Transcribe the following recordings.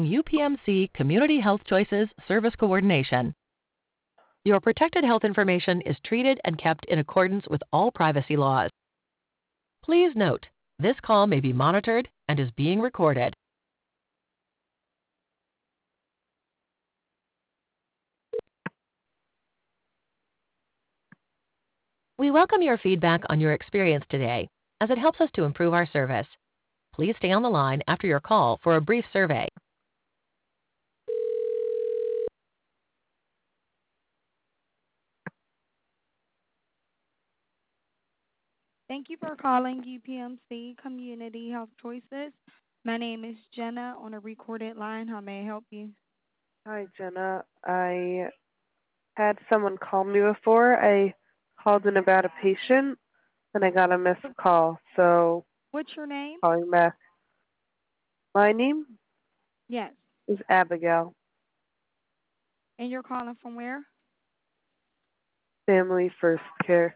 UPMC Community Health Choices Service Coordination. Your protected health information is treated and kept in accordance with all privacy laws. Please note, this call may be monitored and is being recorded. We welcome your feedback on your experience today, as it helps us to improve our service. Please stay on the line after your call for a brief survey. Thank you for calling UPMC Community Health Choices. My name is Jenna on a recorded line. How may I help you? Hi, Jenna. I had someone call me before. I called in about a patient, and I got a missed call, so What's your name? calling back. My name Yes. is Abigail, And you're calling from where? Family First Care.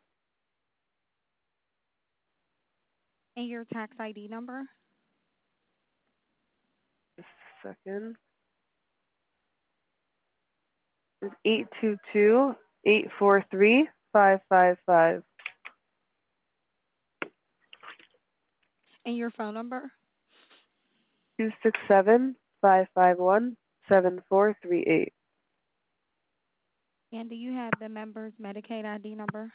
And your tax ID number? Just a second. It's 822-843-555. And your phone number? 267-551-7438. And do you have the member's Medicaid ID number?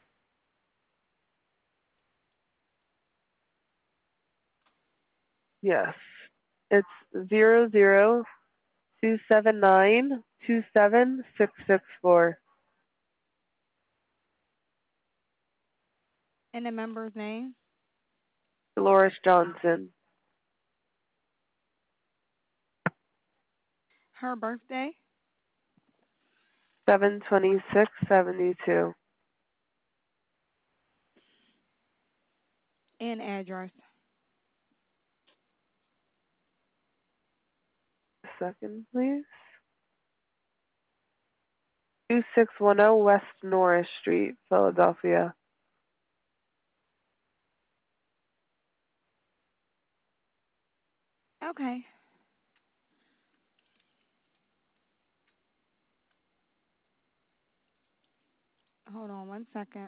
Yes. It's 00279-27664. And the member's name? Dolores Johnson. Her birthday? 72672. And address? A second, please. 2610 West Norris Street, Philadelphia. Okay. Hold on one second.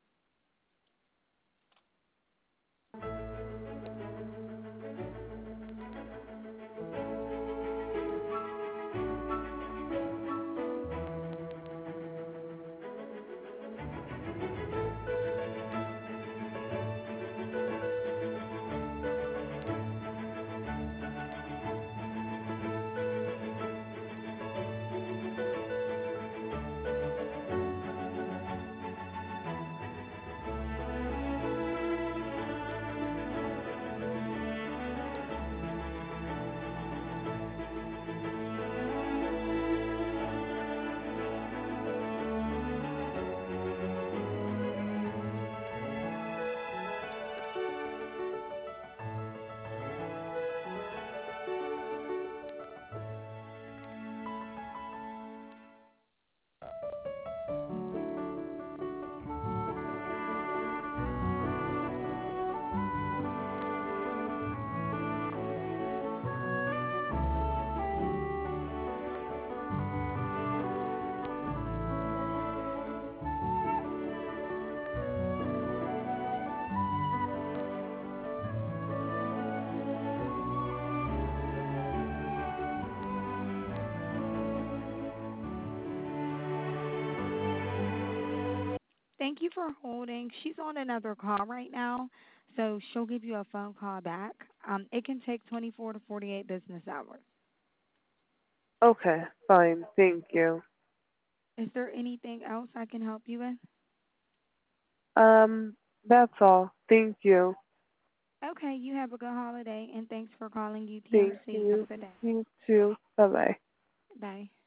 Thank you for holding. She's on another call right now, so she'll give you a phone call back. It can take 24 to 48 business hours. Okay, fine. Thank you. Is there anything else I can help you with? That's all. Thank you. Okay, you have a good holiday, and thanks for calling Thank UPMC. Have a you. good day. You too. Bye-bye. Bye.